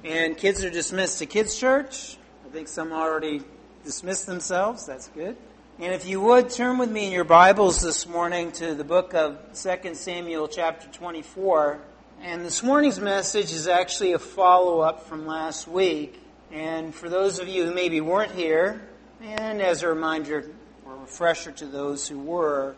And kids are dismissed to Kids Church. I think some already dismissed themselves. That's good. And if you would, turn with me in your Bibles this morning to the book of 2 Samuel chapter 24. And this morning's message is actually a follow-up from last week. And for those of you who maybe weren't here, and as a reminder or refresher to those who were,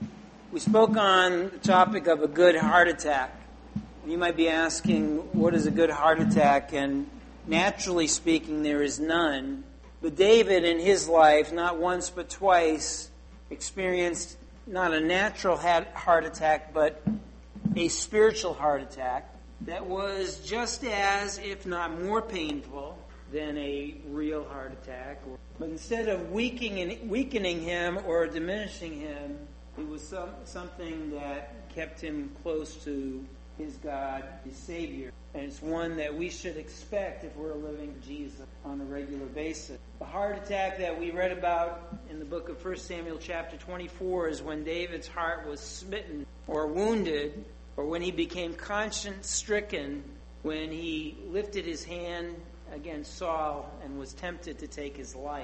we spoke on the topic of a good heart attack. You might be asking, what is a good heart attack? And naturally speaking, there is none. But David in his life, not once but twice, experienced not a natural heart attack, but a spiritual heart attack that was just as, if not more painful than a real heart attack. But instead of weakening him or diminishing him, it was something that kept him close to his God, his Savior. And it's one that we should expect if we're living Jesus on a regular basis. The heart attack that we read about in the book of 1 Samuel chapter 24 is when David's heart was smitten or wounded, or when he became conscience-stricken, when he lifted his hand against Saul and was tempted to take his life.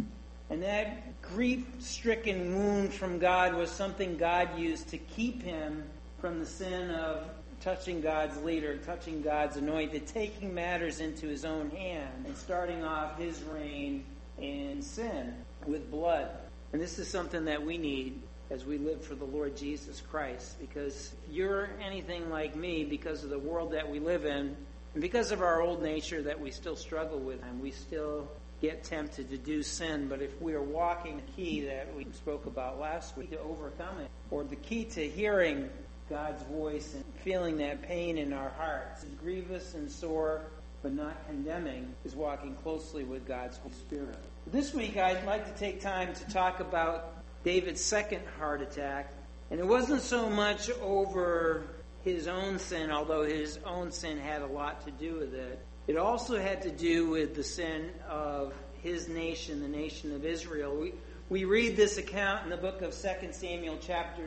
And that grief-stricken wound from God was something God used to keep him from the sin of touching God's leader, touching God's anointed, taking matters into his own hand, and starting off his reign in sin with blood. And this is something that we need as we live for the Lord Jesus Christ. Because if you're anything like me, because of the world that we live in, and because of our old nature that we still struggle with, and we still get tempted to do sin, but if we are walking the key that we spoke about last week to overcome it, or the key to hearing God's voice and feeling that pain in our hearts, grievous and sore, but not condemning, is walking closely with God's Holy Spirit. This week I'd like to take time to talk about David's second heart attack, and it wasn't so much over his own sin, although his own sin had a lot to do with it. It also had to do with the sin of his nation, the nation of Israel. We read this account in the book of 2 Samuel chapter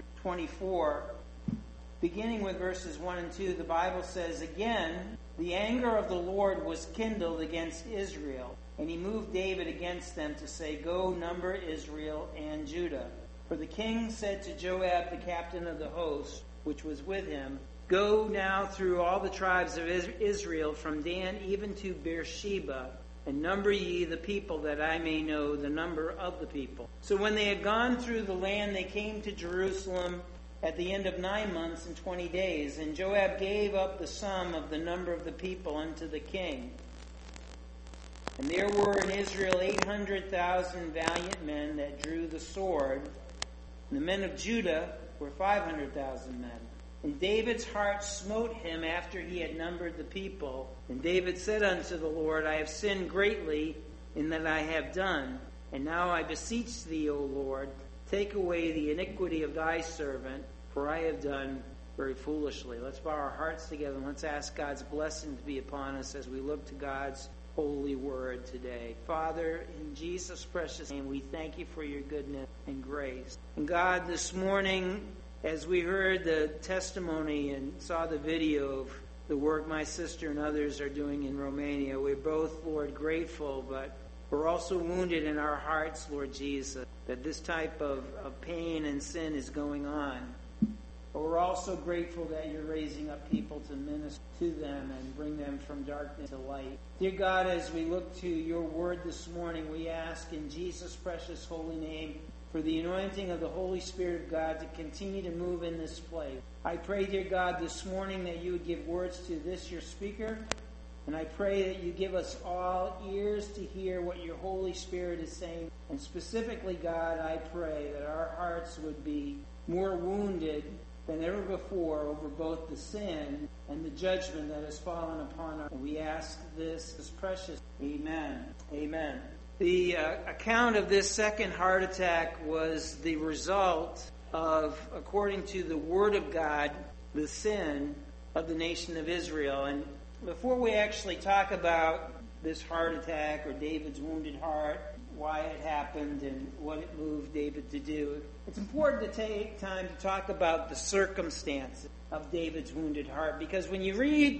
24. Beginning with verses 1 and 2, the Bible says, "Again, the anger of the Lord was kindled against Israel, and he moved David against them to say, 'Go number Israel and Judah.' For the king said to Joab, the captain of the host, which was with him, 'Go now through all the tribes of Israel, from Dan even to Beersheba, and number ye the people, that I may know the number of the people.' So when they had gone through the land, they came to Jerusalem at the end of 9 months and 20 days. And Joab gave up the sum of the number of the people unto the king. And there were in Israel 800,000 valiant men that drew the sword. And the men of Judah were 500,000 men. And David's heart smote him after he had numbered the people. And David said unto the Lord, I have sinned greatly in that I have done. And now I beseech thee, O Lord, take away the iniquity of thy servant, for I have done very foolishly." Let's bow our hearts together and let's ask God's blessing to be upon us as we look to God's holy word today. Father, in Jesus' precious name, we thank you for your goodness and grace. And God, this morning, as we heard the testimony and saw the video of the work my sister and others are doing in Romania, we're both, Lord, grateful, but we're also wounded in our hearts, Lord Jesus, that this type of pain and sin is going on. But we're also grateful that you're raising up people to minister to them and bring them from darkness to light. Dear God, as we look to your word this morning, we ask in Jesus' precious holy name for the anointing of the Holy Spirit of God to continue to move in this place. I pray, dear God, this morning that you would give words to this, your speaker, and I pray that you give us all ears to hear what your Holy Spirit is saying. And specifically, God, I pray that our hearts would be more wounded than ever before over both the sin and the judgment that has fallen upon us. And we ask this is precious. Amen. Amen. The account of this second heart attack was the result of, according to the Word of God, the sin of the nation of Israel. And before we actually talk about this heart attack or David's wounded heart, why it happened and what it moved David to do, it's important to take time to talk about the circumstances of David's wounded heart. Because when you read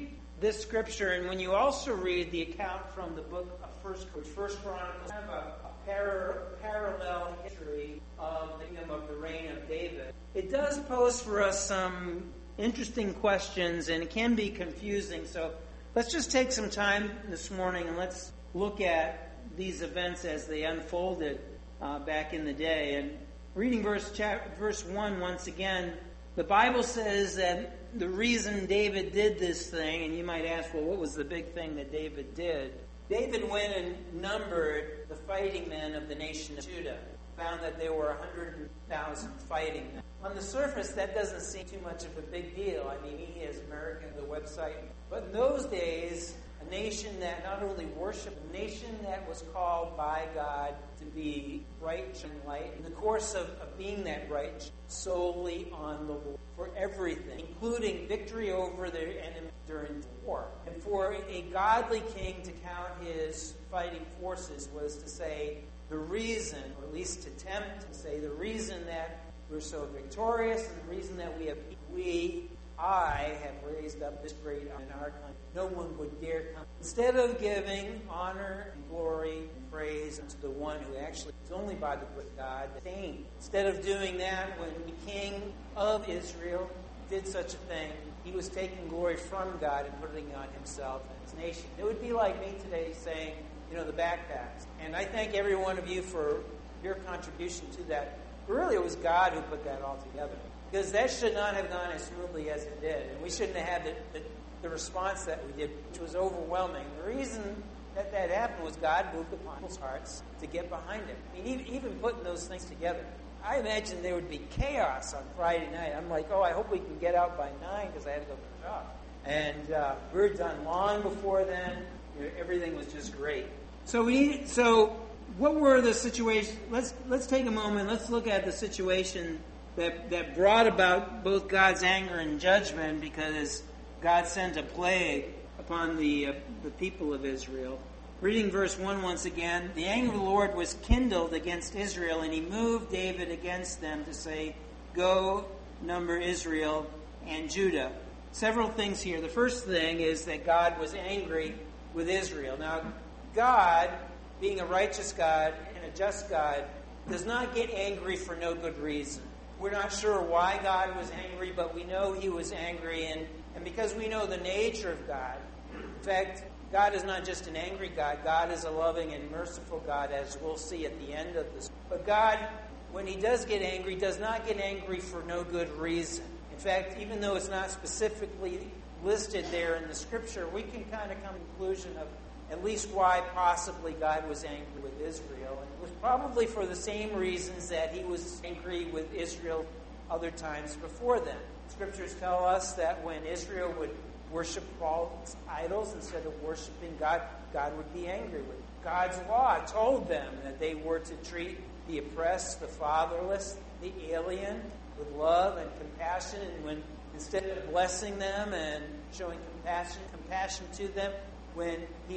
this scripture, and when you also read the account from the book of First Chronicles, kind of a parallel history of the kingdom of the reign of David, it does pose for us some interesting questions, and it can be confusing. So let's just take some time this morning and let's look at these events as they unfolded back in the day. And reading verse 1 once again, the Bible says that the reason David did this thing, and you might ask, well, what was the big thing that David did? David went and numbered the fighting men of the nation of Judah, found that there were 100,000 fighting men. On the surface, that doesn't seem too much of a big deal. I mean, he is American, the website. But in those days, a nation that not only worshiped, a nation that was called by God to be bright and light, in the course of being that bright, solely on the Lord for everything, including victory over their enemy during war. And for a godly king to count his fighting forces was to say the reason, or at least to attempt to say the reason that we're so victorious and the reason that I have raised up this great army in our country. No one would dare come. Instead of giving honor and glory and praise unto the one who actually is only by the good God, instead of doing that, when the king of Israel did such a thing, he was taking glory from God and putting it on himself and his nation. It would be like me today saying, the backpacks. And I thank every one of you for your contribution to that. But really, it was God who put that all together. Because that should not have gone as smoothly as it did. And we shouldn't have had the response that we did, which was overwhelming. The reason that happened was God moved upon people's hearts to get behind it. I mean, even putting those things together. I imagine there would be chaos on Friday night. I'm like, I hope we can get out by 9 because I had to go to the job. And we were done long before then. Everything was just great. So what were the situations? Let's take a moment. Let's look at the situation that brought about both God's anger and judgment, because God sent a plague upon the people of Israel. Reading verse 1 once again, the anger of the Lord was kindled against Israel, and he moved David against them to say, go number Israel and Judah. Several things here. The first thing is that God was angry with Israel. Now, God, being a righteous God and a just God, does not get angry for no good reason. We're not sure why God was angry, but we know he was angry, and because we know the nature of God, in fact, God is not just an angry God. God is a loving and merciful God, as we'll see at the end of this. But God, when he does get angry, does not get angry for no good reason. In fact, even though it's not specifically listed there in the Scripture, we can kind of come to the conclusion of at least why possibly God was angry with Israel. And it was probably for the same reasons that he was angry with Israel other times before then. Scriptures tell us that when Israel would worship false idols instead of worshiping God, God would be angry with them. God's law told them that they were to treat the oppressed, the fatherless, the alien with love and compassion. And when instead of blessing them and showing compassion to them, when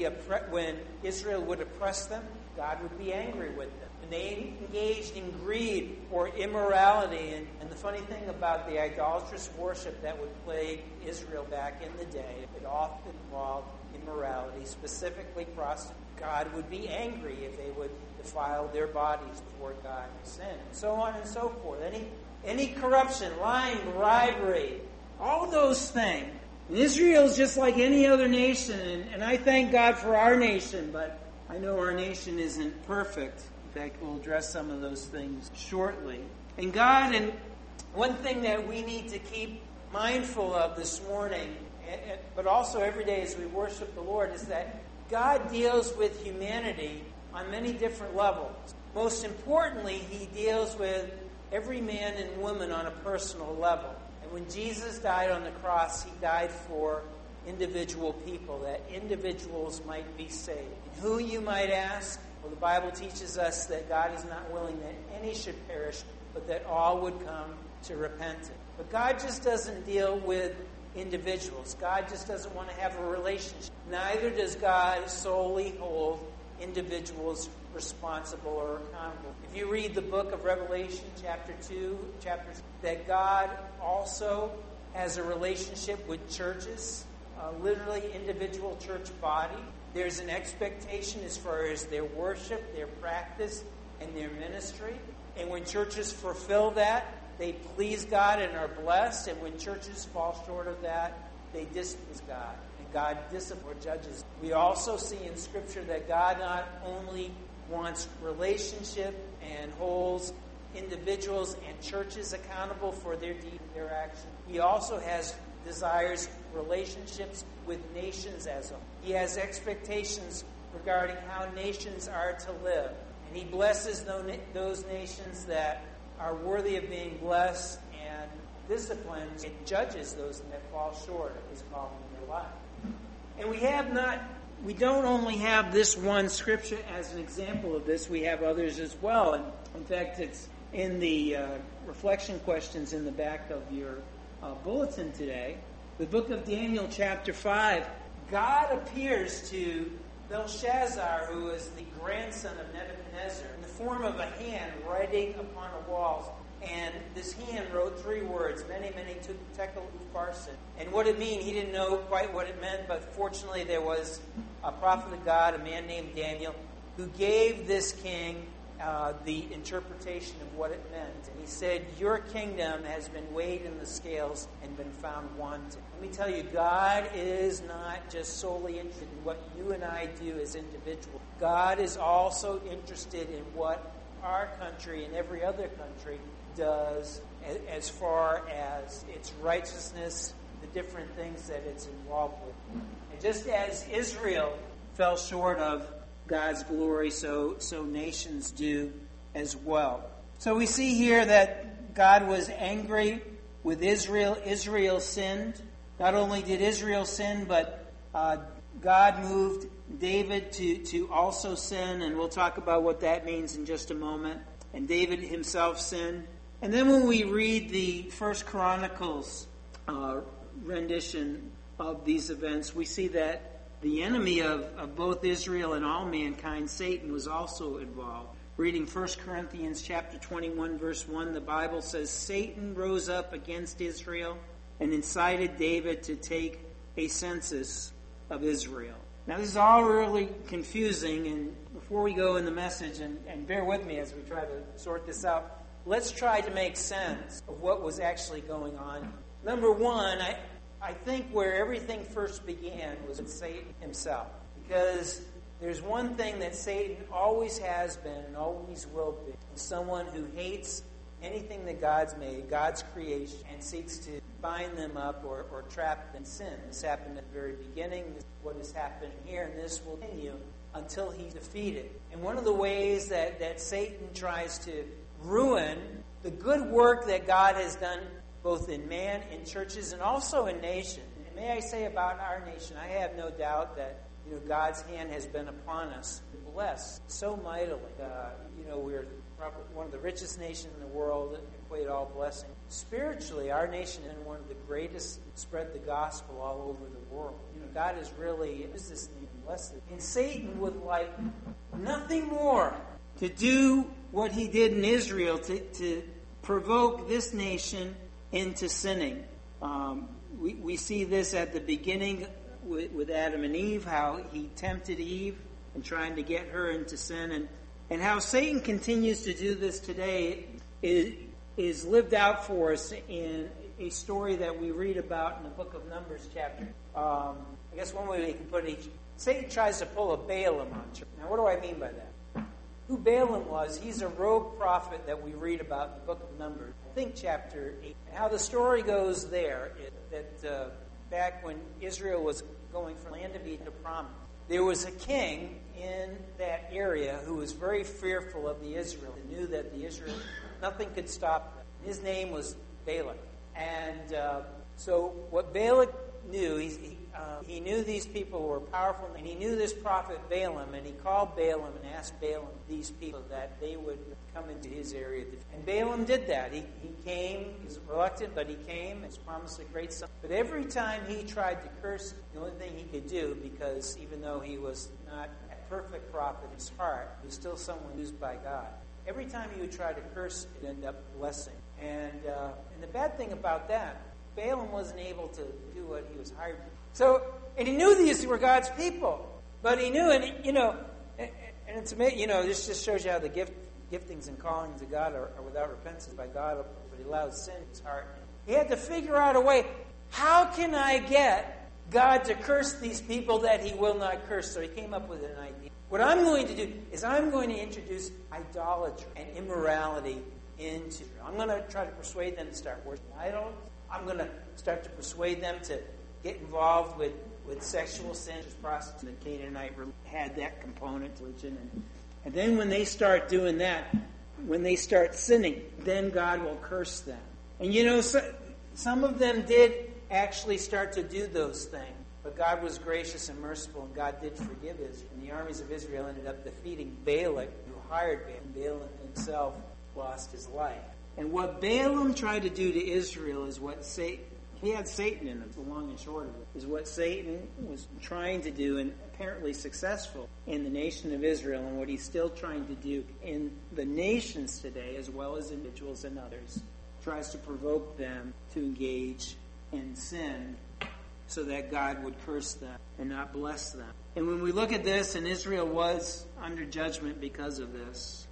Israel would oppress them, God would be angry with them. And they engaged in greed or immorality. And the funny thing about the idolatrous worship that would plague Israel back in the day, it often involved immorality, specifically prostitution. God would be angry if they would defile their bodies before God in sin, and so on and so forth. Any corruption, lying, bribery, all those things. And Israel is just like any other nation, and I thank God for our nation, but I know our nation isn't perfect. In fact, we'll address some of those things shortly. And one thing that we need to keep mindful of this morning, but also every day as we worship the Lord, is that God deals with humanity on many different levels. Most importantly, he deals with every man and woman on a personal level. And when Jesus died on the cross, he died for individual people, that individuals might be saved. And who, you might ask? Well, the Bible teaches us that God is not willing that any should perish, but that all would come to repentance. But God just doesn't deal with individuals. God just doesn't want to have a relationship. Neither does God solely hold individuals responsible or accountable. If you read the book of Revelation, chapter 2, that God also has a relationship with churches. literally individual church body. There's an expectation as far as their worship, their practice, and their ministry. And when churches fulfill that, they please God and are blessed. And when churches fall short of that, they displease God. And God disciplines or judges. We also see in Scripture that God not only wants relationship and holds individuals and churches accountable for their deeds and their actions. He also desires relationships with nations as a whole. He has expectations regarding how nations are to live. And he blesses those nations that are worthy of being blessed and disciplines and judges those that fall short of his calling in their life. And we don't only have this one scripture as an example of this, we have others as well. And in fact, it's in the reflection questions in the back of your bulletin today. The book of Daniel, chapter 5, God appears to Belshazzar, who is the grandson of Nebuchadnezzar, in the form of a hand writing upon the walls. And this hand wrote 3 words, Mene, Mene, Tekel, Upharsin. And what it meant, he didn't know quite what it meant, but fortunately there was a prophet of God, a man named Daniel, who gave this king the interpretation of what it meant. And he said, your kingdom has been weighed in the scales and been found wanting. Let me tell you, God is not just solely interested in what you and I do as individuals. God is also interested in what our country and every other country does as far as its righteousness, the different things that it's involved with. And just as Israel fell short of God's glory, so nations do as well. So we see here that God was angry with Israel. Israel sinned. Not only did Israel sin, but God moved David to also sin, and we'll talk about what that means in just a moment. And David himself sinned. And then when we read the First Chronicles rendition of these events, we see that the enemy of both Israel and all mankind, Satan, was also involved. Reading 1 Corinthians chapter 21, verse 1, the Bible says, Satan rose up against Israel and incited David to take a census of Israel. Now, this is all really confusing, and before we go in the message, and bear with me as we try to sort this out, let's try to make sense of what was actually going on. Number one, I think where everything first began was with Satan himself. Because there's one thing that Satan always has been and always will be. Someone who hates anything that God's made, God's creation, and seeks to bind them up or trap them in sin. This happened at the very beginning. This is what has happened here, and this will continue until he's defeated. And one of the ways that Satan tries to ruin the good work that God has done both in man, in churches, and also in nations. And may I say about our nation, I have no doubt that God's hand has been upon us to bless so mightily. We're probably one of the richest nations in the world, equate all blessing. Spiritually, our nation is one of the greatest to spread the gospel all over the world. God has really used this name and blessed it. And Satan would like nothing more to do what he did in Israel to provoke this nation into sinning. We see this at the beginning with Adam and Eve, how he tempted Eve and trying to get her into sin, and how Satan continues to do this today is lived out for us in a story that we read about in the book of Numbers chapter. I guess one way we can put it, Satan tries to pull a Balaam on church. Now what do I mean by that? Who Balaam was, he's a rogue prophet that we read about in the book of Numbers. I think chapter 8. And how the story goes there is that back when Israel was going from land of Eden to promise, there was a king in that area who was very fearful of the Israelites and knew that nothing could stop them. His name was Balak. And so what Balak knew, he knew these people were powerful, and he knew this prophet Balaam, and he called Balaam and asked Balaam, these people, that they would come into his area. And Balaam did that. He came. He was reluctant, but he came and was promised a great son. But every time he tried to curse, the only thing he could do, because even though he was not a perfect prophet in his heart, he was still someone used by God. Every time he would try to curse, it ended up blessing. And the bad thing about that Balaam wasn't able to do what he was hired to do. So, and he knew these were God's people. But he knew, and it's amazing, this just shows you how the giftings and callings of God are without repentance by God, but he allows sin in his heart. He had to figure out a way, how can I get God to curse these people that he will not curse? So he came up with an idea. What I'm going to do is I'm going to introduce idolatry and immorality into Israel. I'm going to try to persuade them to start worshiping idols. I'm going to start to persuade them to get involved with sexual sin. Prostitution, the Canaanite had that component to religion. And then when they start doing that, when they start sinning, then God will curse them. And some of them did actually start to do those things. But God was gracious and merciful, and God did forgive Israel. And the armies of Israel ended up defeating Balak, who hired Balaam. Balaam himself lost his life. And what Balaam tried to do to Israel is what he had Satan in him, the long and short of it, is what Satan was trying to do, and apparently successful in the nation of Israel, and what he's still trying to do in the nations today, as well as individuals and others. Tries to provoke them to engage in sin so that God would curse them and not bless them. And when we look at this, and Israel was under judgment because of this,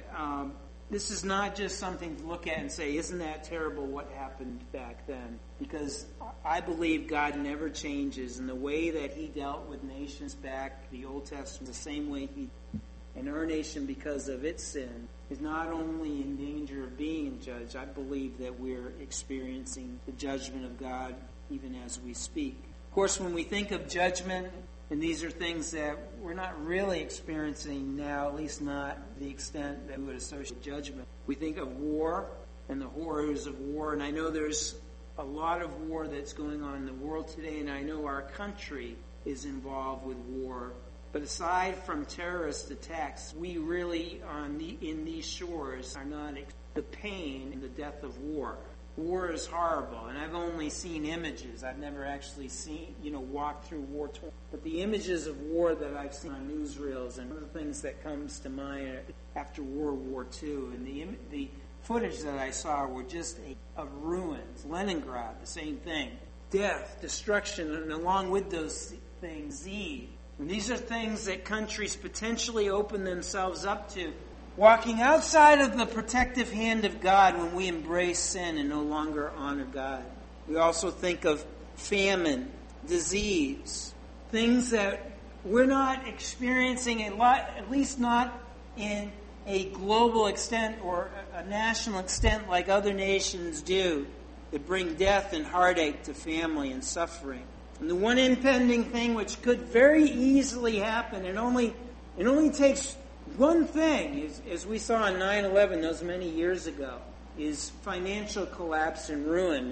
this is not just something to look at and say, isn't that terrible what happened back then? Because I believe God never changes, and the way that he dealt with nations back, the Old Testament, the same way he and our nation, because of its sin, is not only in danger of being judged. I believe that we're experiencing the judgment of God even as we speak. Of course, when we think of judgment, and these are things that we're not really experiencing now, at least not the extent that we would associate judgment. We think of war and the horrors of war, and I know there's a lot of war that's going on in the world today, and I know our country is involved with war. But aside from terrorist attacks, we really, in these shores, are not the pain and the death of war. War is horrible, and I've only seen images. I've never actually walked through war. But the images of war that I've seen on newsreels, and one of the things that comes to mind after World War II, and the footage that I saw were just of ruins. Leningrad, the same thing. Death, destruction, and along with those things, disease. And these are things that countries potentially open themselves up to, walking outside of the protective hand of God when we embrace sin and no longer honor God. We also think of famine, disease, things that we're not experiencing at least not in a global extent or a national extent like other nations do, that bring death and heartache to family and suffering. And the one impending thing which could very easily happen, it only takes one thing, as we saw on 9/11 those many years ago, is financial collapse and ruin.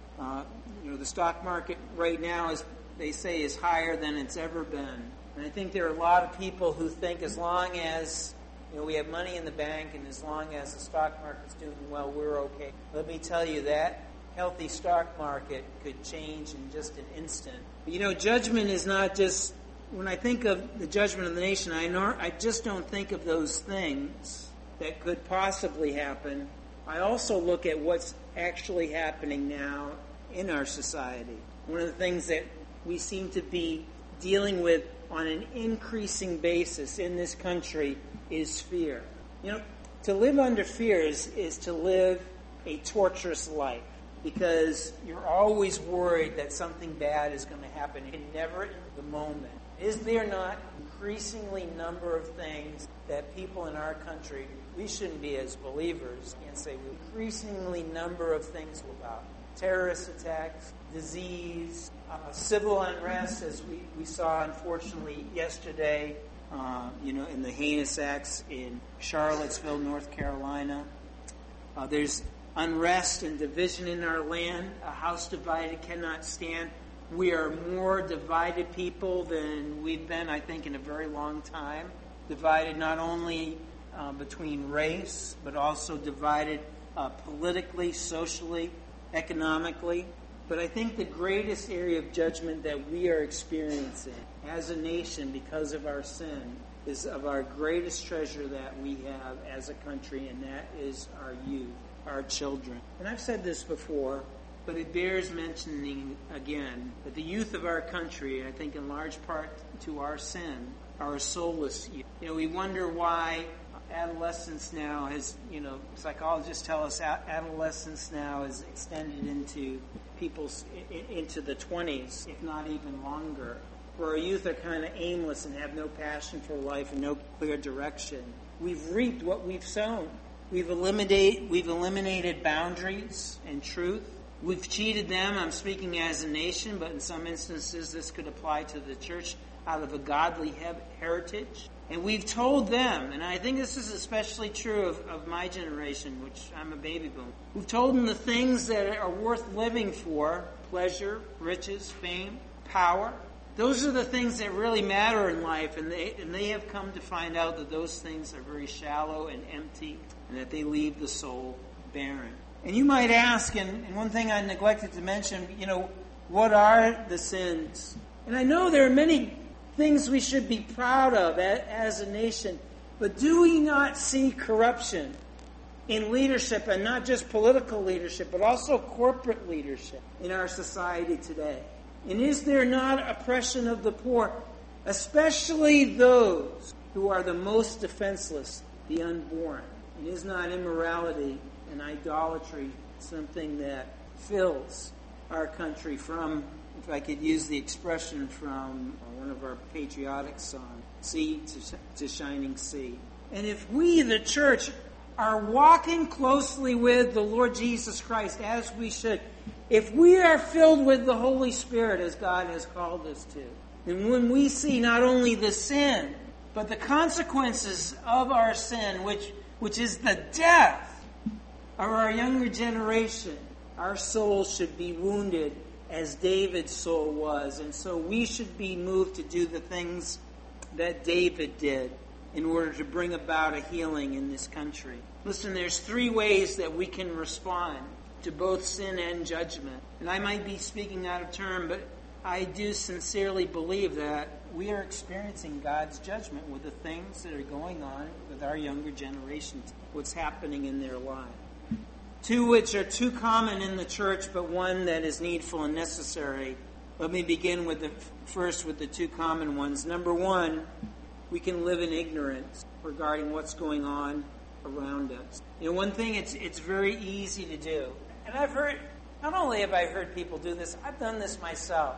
And the stock market right now, as they say, is higher than it's ever been. And I think there are a lot of people who think as long as we have money in the bank and as long as the stock market's doing well, we're okay. Let me tell you, that healthy stock market could change in just an instant. But judgment is not just, when I think of the judgment of the nation, I just don't think of those things that could possibly happen. I also look at what's actually happening now in our society. One of the things that we seem to be dealing with on an increasing basis in this country is fear. To live under fear is to live a torturous life, because you're always worried that something bad is going to happen, and never in the moment. Is there not increasingly number of things that people in our country, we shouldn't be as believers, can't say we increasingly number of things about terrorist attacks, disease, civil unrest, as we saw unfortunately yesterday, in the heinous acts in Charlottesville, North Carolina. There's unrest and division in our land. A house divided cannot stand. We are more divided people than we've been, I think, in a very long time. Divided not only between race, but also divided politically, socially, economically. But I think the greatest area of judgment that we are experiencing as a nation because of our sin is of our greatest treasure that we have as a country, and that is our youth, our children. And I've said this before, but it bears mentioning again that the youth of our country, I think in large part to our sin, are a soulless youth. We wonder why adolescence now has, psychologists tell us adolescence now is extended into into the 20s, if not even longer, where our youth are kind of aimless and have no passion for life and no clear direction. We've reaped what we've sown. We've eliminated boundaries and truth. We've cheated them. I'm speaking as a nation, but in some instances this could apply to the church out of a godly heritage. And we've told them, and I think this is especially true of my generation, which I'm a baby boomer. We've told them the things that are worth living for: pleasure, riches, fame, power. Those are the things that really matter in life, and they have come to find out that those things are very shallow and empty, and that they leave the soul barren. And you might ask, and one thing I neglected to mention, what are the sins? And I know there are many things we should be proud of as a nation, but do we not see corruption in leadership, and not just political leadership, but also corporate leadership in our society today? And is there not oppression of the poor, especially those who are the most defenseless, the unborn? And is not immorality and idolatry something that fills our country from, if I could use the expression from one of our patriotic songs, sea to shining sea? And if we, the church, are walking closely with the Lord Jesus Christ, as we should, if we are filled with the Holy Spirit as God has called us to, and when we see not only the sin, but the consequences of our sin, which is the death of our younger generation, our souls should be wounded as David's soul was. And so we should be moved to do the things that David did in order to bring about a healing in this country. Listen, there's 3 ways that we can respond to both sin and judgment. And I might be speaking out of turn, but I do sincerely believe that we are experiencing God's judgment with the things that are going on with our younger generations, what's happening in their lives. 2 which are too common in the church, but one that is needful and necessary. Let me begin with the 2 common ones. Number 1, we can live in ignorance regarding what's going on around us. One thing it's very easy to do. And not only have I heard people do this, I've done this myself.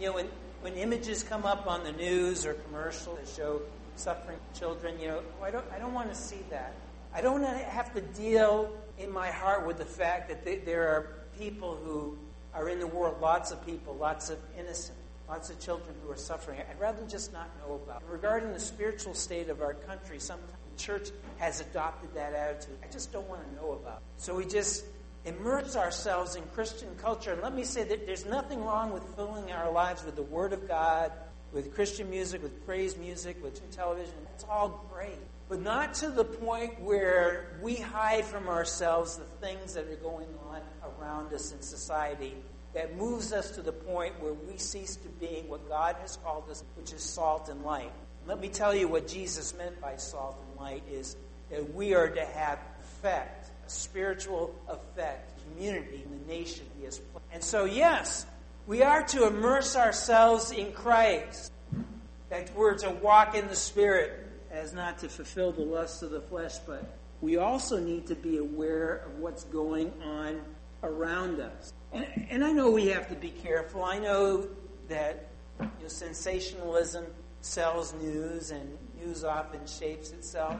When images come up on the news or commercials that show suffering children, I don't want to see that. I don't want to have to deal in my heart with the fact that there are people who are in the world, lots of people, lots of innocent, lots of children who are suffering. I'd rather just not know about it. Regarding the spiritual state of our country, sometimes the church has adopted that attitude. I just don't want to know about it. So we just immerse ourselves in Christian culture. And let me say that there's nothing wrong with filling our lives with the Word of God, with Christian music, with praise music, with television. That's all great. But not to the point where we hide from ourselves the things that are going on around us in society that moves us to the point where we cease to be what God has called us, which is salt and light. Let me tell you what Jesus meant by salt and light is that we are to have effect, a spiritual effect, community in the nation He has placed. And so, yes, we are to immerse ourselves in Christ. That we're to walk in the Spirit, as not to fulfill the lusts of the flesh, but we also need to be aware of what's going on around us. And I know we have to be careful. I know that sensationalism sells news, and news often shapes itself.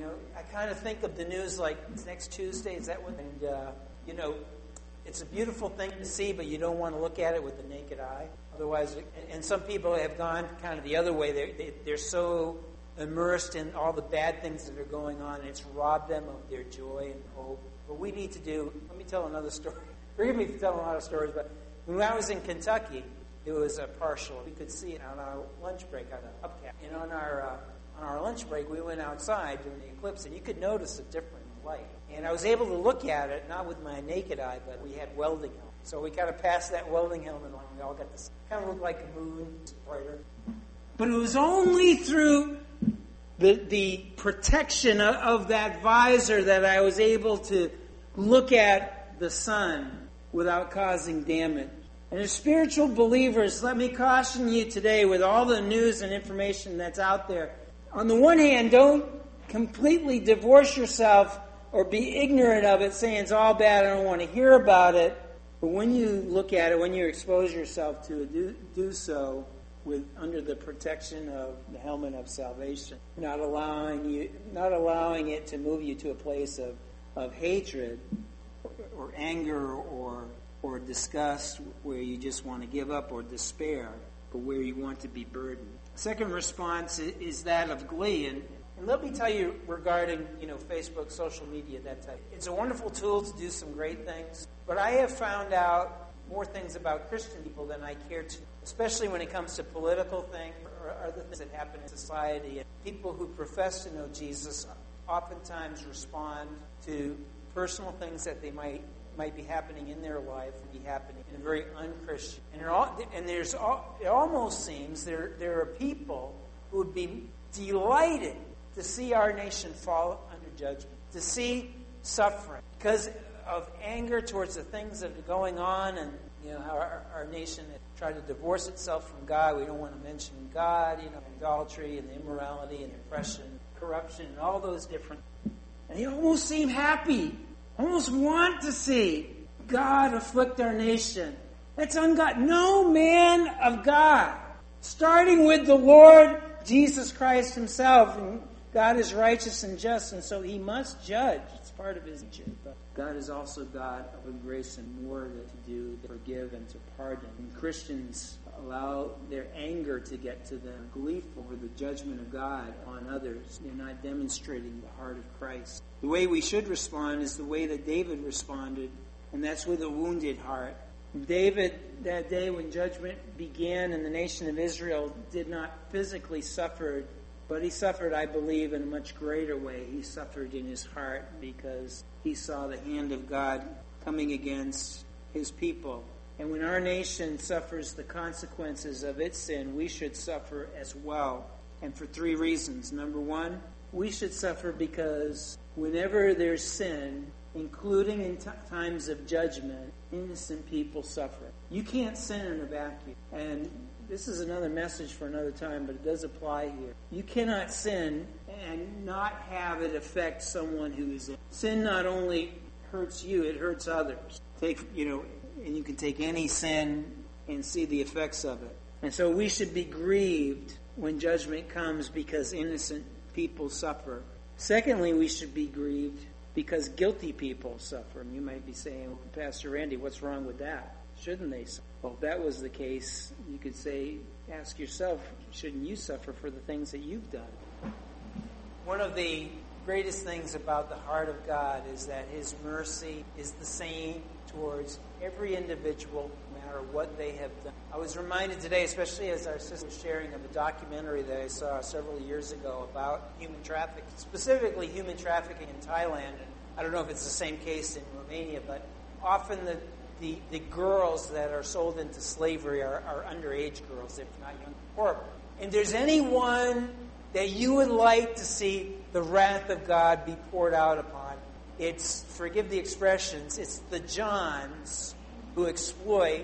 I kind of think of the news like it's next Tuesday. Is that what? And it's a beautiful thing to see, but you don't want to look at it with the naked eye. Otherwise, and some people have gone kind of the other way. They're so immersed in all the bad things that are going on, and it's robbed them of their joy and hope. What we need to do, let me tell another story. Forgive me for telling a lot of stories, but when I was in Kentucky, it was a partial. We could see it on our lunch break on the upcast. And on our lunch break, we went outside during the eclipse, and you could notice a different light. And I was able to look at it, not with my naked eye, but we had welding helmets. So we kind of passed that welding helmet on. We all got this, kind of looked like a moon, brighter. But it was only through the protection of that visor that I was able to look at the sun without causing damage. And as spiritual believers, let me caution you today with all the news and information that's out there. On the one hand, don't completely divorce yourself or be ignorant of it, saying it's all bad, I don't want to hear about it. But when you look at it, when you expose yourself to it, do so under the protection of the helmet of salvation, not allowing it to move you to a place of hatred or anger or disgust, where you just want to give up, or despair, but where you want to be burdened. Second response is that of glee. And let me tell you regarding, Facebook, social media, that type. It's a wonderful tool to do some great things, but I have found out more things about Christian people than I care to, especially when it comes to political things or other things that happen in society. And people who profess to know Jesus oftentimes respond to personal things that they might be happening in their life, and be happening in a very unchristian. It almost seems there are people who would be delighted to see our nation fall under judgment, to see suffering because of anger towards the things that are going on, and how our nation has tried to divorce itself from God. We don't want to mention God, idolatry and the immorality and oppression, corruption, and all those different. And they almost seem happy, almost want to see God afflict our nation. That's ungod. No man of God, starting with the Lord Jesus Christ himself. And God is righteous and just, and so he must judge. It's part of his nature. But God is also God of grace and more to do, to forgive and to pardon. And Christians allow their anger to get to them, gleeful over the judgment of God on others. They're not demonstrating the heart of Christ. The way we should respond is the way that David responded, and that's with a wounded heart. David, that day when judgment began in the nation of Israel, did not physically suffer, but he suffered, I believe, in a much greater way. He suffered in his heart because he saw the hand of God coming against his people. And when our nation suffers the consequences of its sin, we should suffer as well. And for three reasons. Number one, we should suffer because whenever there's sin, including in times of judgment, innocent people suffer. You can't sin in a vacuum. And this is another message for another time, but it does apply here. You cannot sin and not have it affect someone who is in. Sin not only hurts you, it hurts others. And you can take any sin and see the effects of it. And so we should be grieved when judgment comes because innocent people suffer. Secondly, we should be grieved because guilty people suffer. And you might be saying, Pastor Randy, what's wrong with that? Shouldn't they suffer? Well, if that was the case, you could ask yourself, shouldn't you suffer for the things that you've done? One of the greatest things about the heart of God is that his mercy is the same towards every individual, no matter what they have done. I was reminded today, especially as our sister was sharing, of a documentary that I saw several years ago about human trafficking, specifically human trafficking in Thailand. And I don't know if it's the same case in Romania, but often the girls that are sold into slavery are underage girls, if not young. Horrible. And there's anyone that you would like to see the wrath of God be poured out upon, it's, forgive the expressions, it's the Johns who exploit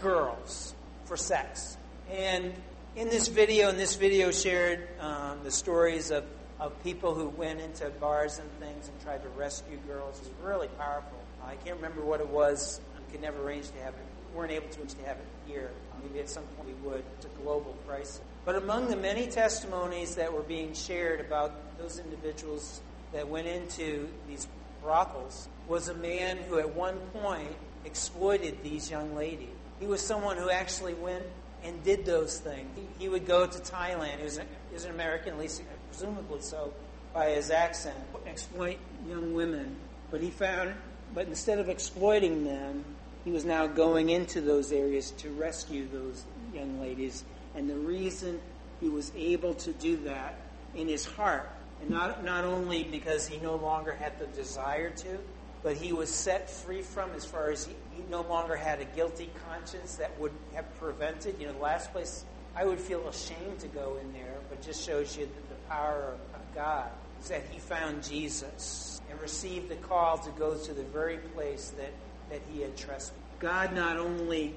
girls for sex. And in this video shared the stories of people who went into bars and things and tried to rescue girls. It was really powerful. I can't remember what it was. We could never arrange to have it. We weren't able to have it here. Maybe at some point we would. It's a global crisis. But among the many testimonies that were being shared about those individuals that went into these brothels was a man who at one point exploited these young ladies. He was someone who actually went and did those things. He would go to Thailand. He was an American, at least presumably so, by his accent, exploit young women. But instead of exploiting them, he was now going into those areas to rescue those young ladies. And the reason he was able to do that in his heart, and not only because he no longer had the desire to, but he was set free from, as far as he no longer had a guilty conscience that would have prevented. The last place I would feel ashamed to go in there, but just shows you that the power of God is that he found Jesus and received the call to go to the very place that he had trespassed. God not only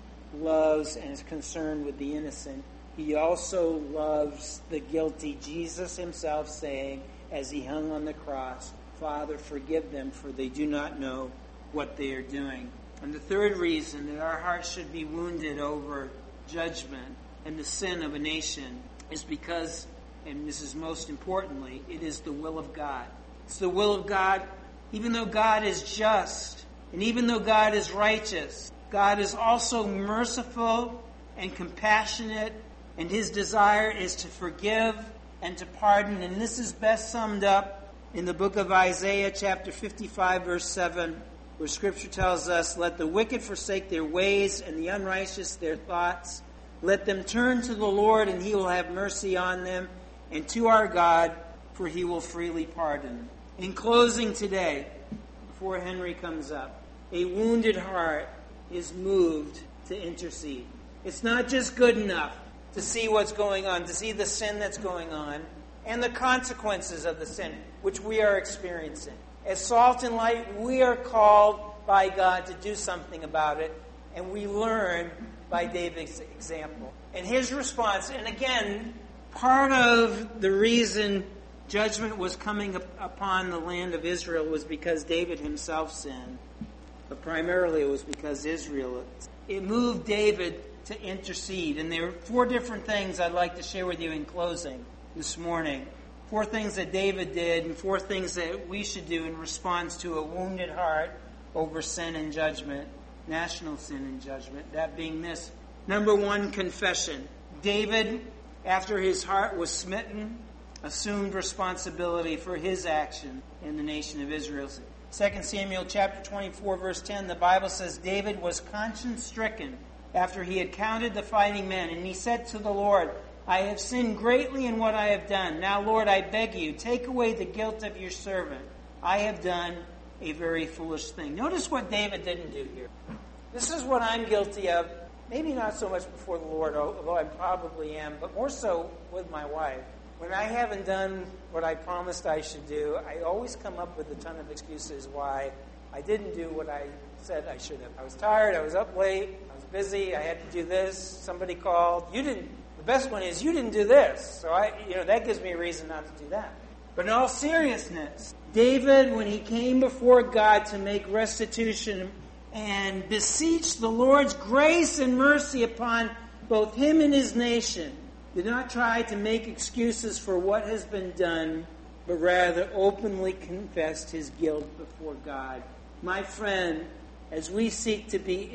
loves and is concerned with the innocent, he also loves the guilty. Jesus himself saying, as he hung on the cross, Father, forgive them, for they do not know what they are doing. And the third reason that our hearts should be wounded over judgment and the sin of a nation is because, and this is most importantly, it is the will of God. It's the will of God. Even though God is just, and even though God is righteous, God is also merciful and compassionate, and his desire is to forgive and to pardon. And this is best summed up in the book of Isaiah, chapter 55, verse 7, where Scripture tells us, let the wicked forsake their ways and the unrighteous their thoughts. Let them turn to the Lord, and he will have mercy on them, and to our God, for he will freely pardon. In closing today, before Henry comes up, a wounded heart is moved to intercede. It's not just good enough to see what's going on, to see the sin that's going on, and the consequences of the sin, which we are experiencing. As salt and light, we are called by God to do something about it, and we learn by David's example. And his response, and again, part of the reason judgment was coming upon the land of Israel was because David himself sinned. But primarily it was because Israel. It moved David to intercede. And there are 4 different things I'd like to share with you in closing this morning. 4 things that David did and 4 things that we should do in response to a wounded heart over sin and judgment, national sin and judgment. That being this. Number 1, confession. David, after his heart was smitten, assumed responsibility for his action in the nation of Israel. 2 Samuel chapter 24, verse 10, the Bible says, David was conscience-stricken after he had counted the fighting men, and he said to the Lord, I have sinned greatly in what I have done. Now, Lord, I beg you, take away the guilt of your servant. I have done a very foolish thing. Notice what David didn't do here. This is what I'm guilty of, maybe not so much before the Lord, although I probably am, but more so with my wife. When I haven't done what I promised I should do, I always come up with a ton of excuses why I didn't do what I said I should have. I was tired, I was up late, I was busy, I had to do this, somebody called. The best one is, you didn't do this. So that gives me a reason not to do that. But in all seriousness, David, when he came before God to make restitution and beseech the Lord's grace and mercy upon both him and his nation, did not try to make excuses for what has been done, but rather openly confessed his guilt before God. My friend, as we seek to be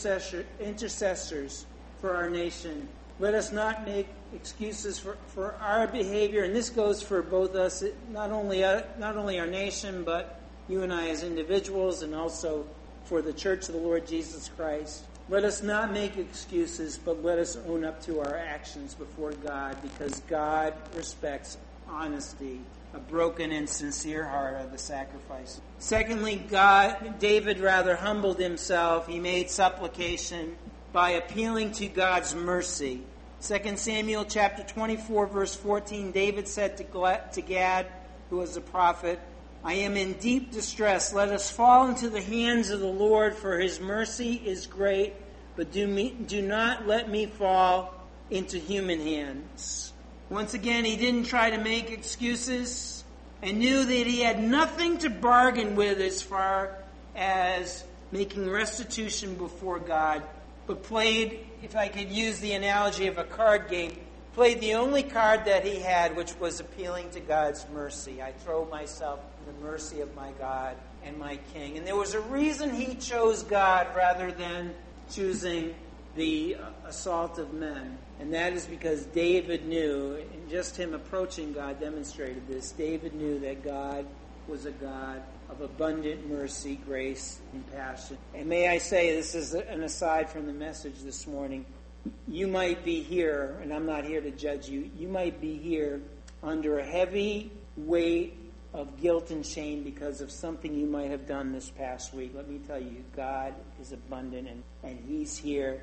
intercessors for our nation, let us not make excuses for our behavior, and this goes for both us, not only our nation, but you and I as individuals, and also for the Church of the Lord Jesus Christ. Let us not make excuses, but let us own up to our actions before God, because God respects honesty. A broken and sincere heart are the sacrifice. Secondly, David rather humbled himself. He made supplication by appealing to God's mercy. 2 Samuel chapter 24, verse 14, David said to Gad, who was a prophet, I am in deep distress. Let us fall into the hands of the Lord, for his mercy is great, but do not let me fall into human hands. Once again, he didn't try to make excuses and knew that he had nothing to bargain with as far as making restitution before God, but played, if I could use the analogy of a card game, played the only card that he had, which was appealing to God's mercy. I throw myself in the mercy of my God and my King. And there was a reason he chose God rather than choosing the assault of men. And that is because David knew, and just him approaching God demonstrated this, David knew that God was a God of abundant mercy, grace, and passion. And may I say, this is an aside from the message this morning, you might be here, and I'm not here to judge you, you might be here under a heavy weight of guilt and shame because of something you might have done this past week. Let me tell you, God is abundant, and he's here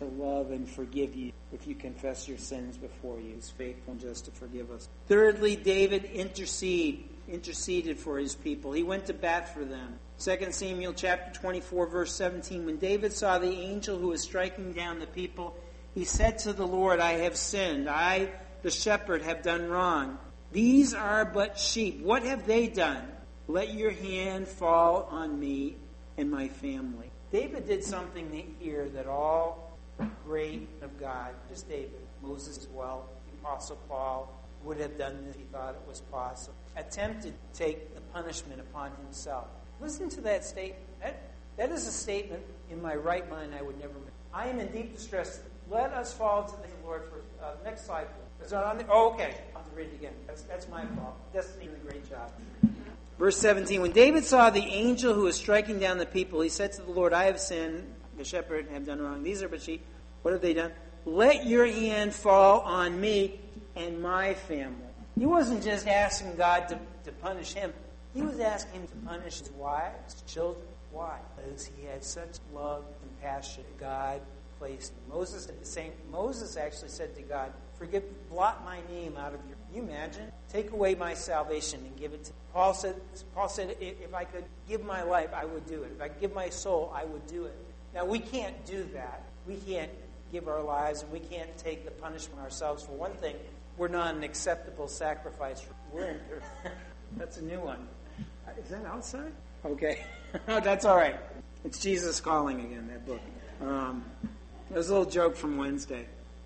to love and forgive you if you confess your sins before you. He's faithful and just to forgive us. Thirdly, David interceded for his people. He went to bat for them. 2 Samuel chapter 24, verse 17. When David saw the angel who was striking down the people, he said to the Lord, I have sinned. I, the shepherd, have done wrong. These are but sheep. What have they done? Let your hand fall on me and my family. David did something here that all great of God, just David, Moses as well, the Apostle Paul would have done this if he thought it was possible. Attempted to take the punishment upon himself. Listen to that statement. That is a statement in my right mind I would never make. I am in deep distress. Let us fall to the Lord for next slide. Is that on the? Oh, okay. I'll have to read it again. That's my fault. Destiny did a great job. Verse 17. When David saw the angel who was striking down the people, he said to the Lord, I have sinned. The shepherd have done wrong. These are but sheep. What have they done? Let your hand fall on me and my family. He wasn't just asking God to punish him. He was asking him to punish his wives, his children. Why? Because he had such love and compassion. God placed him. Moses did the same. Moses actually said to God, blot my name out of your... Can you imagine? Take away my salvation and give it to... Paul said, if I could give my life, I would do it. If I could give my soul, I would do it. Now, we can't do that. We can't give our lives, and we can't take the punishment ourselves. For one thing, we're not an acceptable sacrifice. That's a new one. Is that outside? Okay. That's all right. It's Jesus Calling again, that book. It was a little joke from Wednesday.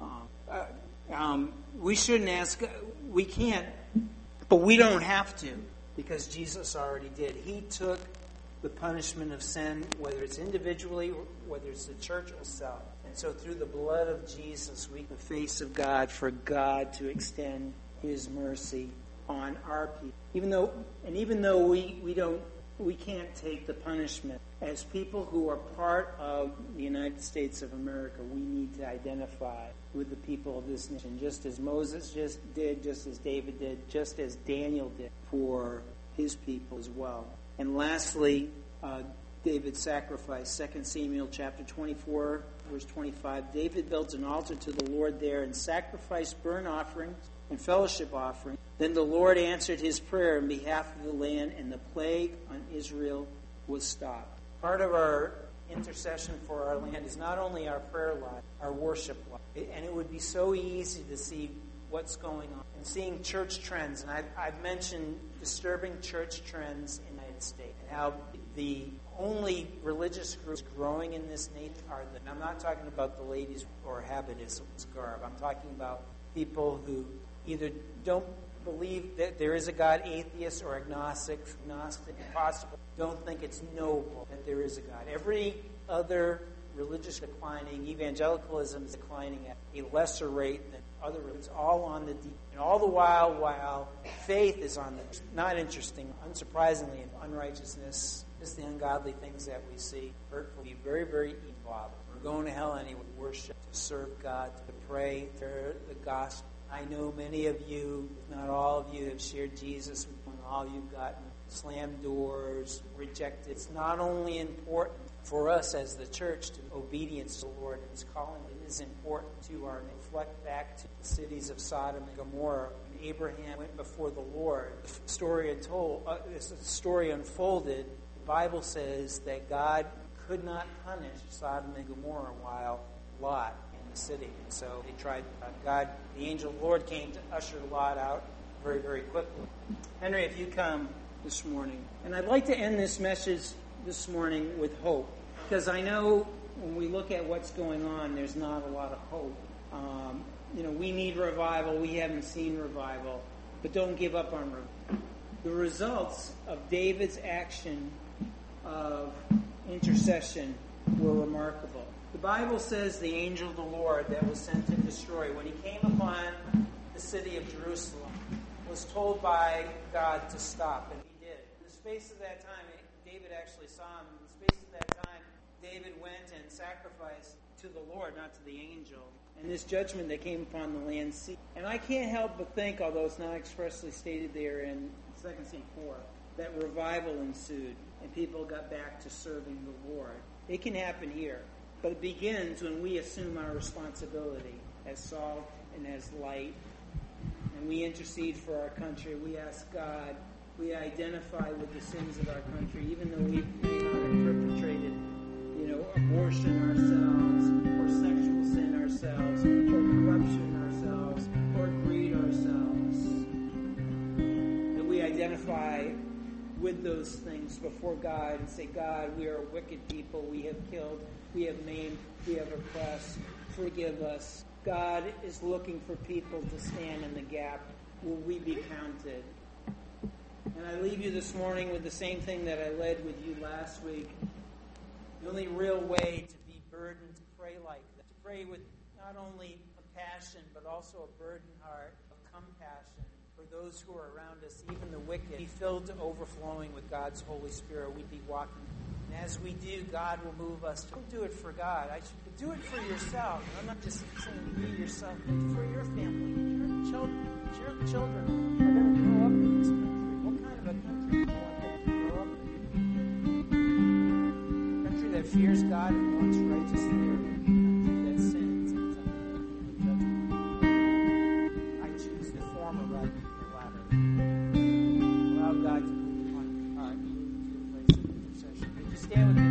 We shouldn't ask, we can't, but we don't have to, because Jesus already did. He took the punishment of sin, whether it's individually, or whether it's the church itself. And so through the blood of Jesus, we the face of God for God to extend his mercy on our people. Even though we can't take the punishment, as people who are part of the United States of America, we need to identify with the people of this nation, just as Moses did, just as David did, just as Daniel did for his people as well. And lastly, David's sacrifice. 2 Samuel chapter 24, verse 25. David built an altar to the Lord there and sacrificed burnt offerings and fellowship offerings. Then the Lord answered his prayer on behalf of the land, and the plague on Israel was stopped. Part of our intercession for our land is not only our prayer life, our worship life. And it would be so easy to see what's going on and seeing church trends. And I've mentioned disturbing church trends in the United States and how the only religious groups growing in this nation are and I'm not talking about the ladies or habitism garb. I'm talking about people who either don't believe that there is a God, atheist or agnostic, possible, don't think it's knowable that there is a God. Every other religious declining, evangelicalism is declining at a lesser rate than other religions, all on the deep. And all the while faith is on the not interesting, unsurprisingly, in unrighteousness, just the ungodly things that we see, hurtful, very, very evil. We're going to hell anyway. Worship, to serve God, to pray, to the gospel. I know many of you, if not all of you, have shared Jesus with one. All you've gotten slammed doors, rejected. It's not only important for us as the church to obedience to the Lord and his calling, it is important to our reflect back to the cities of Sodom and Gomorrah. When Abraham went before the Lord, the story unfolded. The Bible says that God could not punish Sodom and Gomorrah while Lot in the city. And so they tried. The angel of the Lord came to usher Lot out very, very quickly. Henry, if you come this morning. And I'd like to end this message this morning with hope. Because I know when we look at what's going on, there's not a lot of hope. We need revival. We haven't seen revival. But don't give up on revival. The results of David's action of intercession were remarkable. The Bible says the angel of the Lord that was sent to destroy, when he came upon the city of Jerusalem, was told by God to stop, and he did. In the space of that time, David actually saw him. In the space of that time, David went and sacrificed to the Lord, not to the angel. And this judgment that came upon the land ceased. And I can't help but think, although it's not expressly stated there in 2 Samuel 4, that revival ensued and people got back to serving the Lord. It can happen here. But it begins when we assume our responsibility as salt and as light. And we intercede for our country. We ask God. We identify with the sins of our country, even though we may not have perpetrated, abortion ourselves, or sexual sin ourselves, or corruption ourselves, or greed ourselves. That we identify with those things before God and say, God, we are a wicked people. We have killed, we have maimed, we have oppressed. Forgive us. God is looking for people to stand in the gap. Will we be counted? And I leave you this morning with the same thing that I led with you last week. The only real way to be burdened, to pray like that, to pray with not only a passion, but also a burdened heart of compassion for those who are around us, even the wicked, be filled to overflowing with God's Holy Spirit. We'd be walking. And as we do, God will move us. Don't do it for God. Do it for yourself. I'm not just saying you yourself, but for your family. Your children are going to grow up in this country. What kind of a country do you want them to grow up in? A country that fears God and wants righteous living. A country that sins and is under judgment. I choose the former rather than the latter. Allow God to move upon your heart and move to a place of intercession. Would you stand with me?